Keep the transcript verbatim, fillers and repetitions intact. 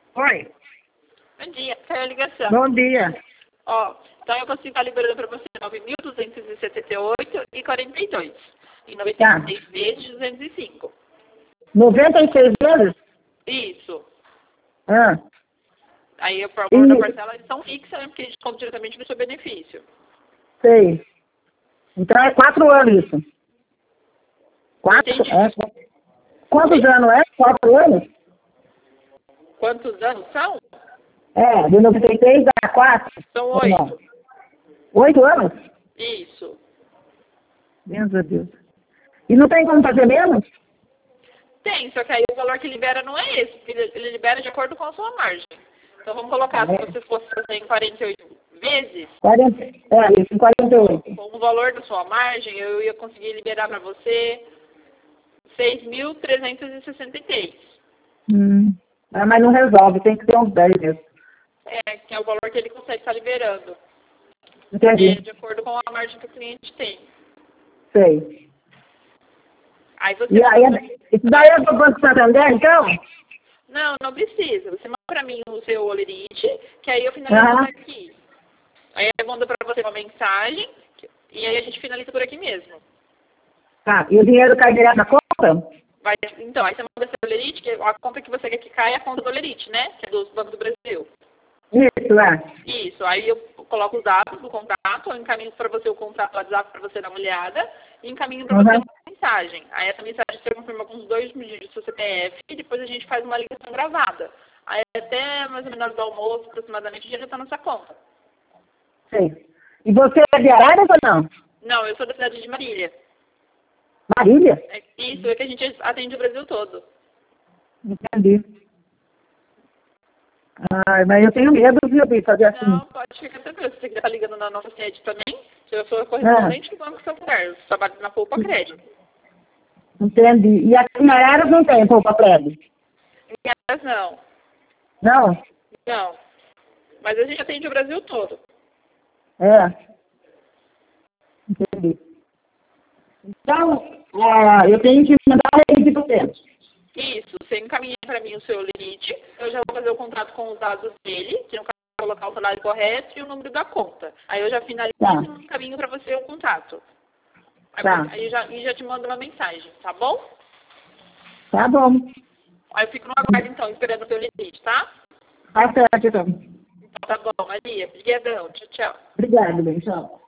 Oi. Bom dia, caiu a ligação. Bom dia. Ó, então eu consigo estar liberando para você nove mil duzentos e setenta e oito reais e quarenta e dois centavos. Em noventa e seis Tá. vezes de duzentos e cinco. noventa e seis vezes? Isso. Ah. Aí o valor E... da parcela eles são fixa, né, porque a gente conta diretamente no seu benefício. Sei. Então é quatro anos isso. Quatro? Entendi. É. Quantos Oi? anos é? Quatro anos? Quantos anos são? É, de noventa e seis a quatro? São Ou não? oito. Oito anos? Isso. Meu Deus. E não tem como fazer menos? Tem, só que aí o valor que libera não é esse, porque ele ele libera de acordo com a sua margem. Então vamos colocar, se É. você fosse fazer em quarenta e oito vezes, quarenta, é, isso, quarenta e oito. com o valor da sua margem, eu ia conseguir liberar para você seis mil trezentos e sessenta e três. Hum. Ah, mas não resolve, tem que ter uns dez mesmo. É, que é o valor que ele consegue estar liberando. É, Entendi. de acordo com a margem que o cliente tem. Sei. Aí você E aí, manda... isso daí é do Banco Santander, então? Não, não precisa. Você manda para mim o seu olerite, que aí eu finalizo Aham. por aqui. Aí eu mando para você uma mensagem, e aí a gente finaliza por aqui mesmo. Tá. E o dinheiro cai direto na conta? Vai, então, aí você manda seu olerite, que a conta que você quer que caia é a conta do olerite, né? Que é do Banco do Brasil. Isso, é. Isso, aí eu coloco os dados do contrato, eu encaminho para você o contrato do WhatsApp para você dar uma olhada e encaminho para você Uhum. uma mensagem. Aí essa mensagem você confirma com os dois dígitos do seu C P F e depois a gente faz uma ligação gravada. Aí até mais ou menos do almoço, aproximadamente, o dinheiro está na sua conta. Sei. E você é de Araras ou não? Não, eu sou da cidade de Marília. Marília? É, isso, é que a gente atende o Brasil todo. Entendi. Ai, mas eu tenho medo, viu, de fazer assim. Não, pode ficar tranquilo. Se você quiser estar ligando na nossa sede também, eu sou a Ah, correspondente do Banco Santander. Eu trabalho na Poupa Crédito. entendi. E aqui em Araras não tem poupa prédio? Em Araras, não. Não? Não. Mas a gente atende o Brasil todo. É. Entendi. Então, ah, eu tenho que mandar aí de você. Isso. Você encaminha para mim o seu limite. Eu já vou fazer o contrato com os dados dele, que no caso eu vou colocar o salário correto e o número da conta. Aí eu já finalizo Tá. e encaminho para você o contrato. Aí, Tá. aí eu já, e já te mando uma mensagem, tá bom? Tá bom. Aí eu fico no aguardo, então, esperando o teu limite, tá? Tá certo, então. Então tá bom, Maria. Obrigadão. Tchau, tchau. Obrigado, bem, tchau.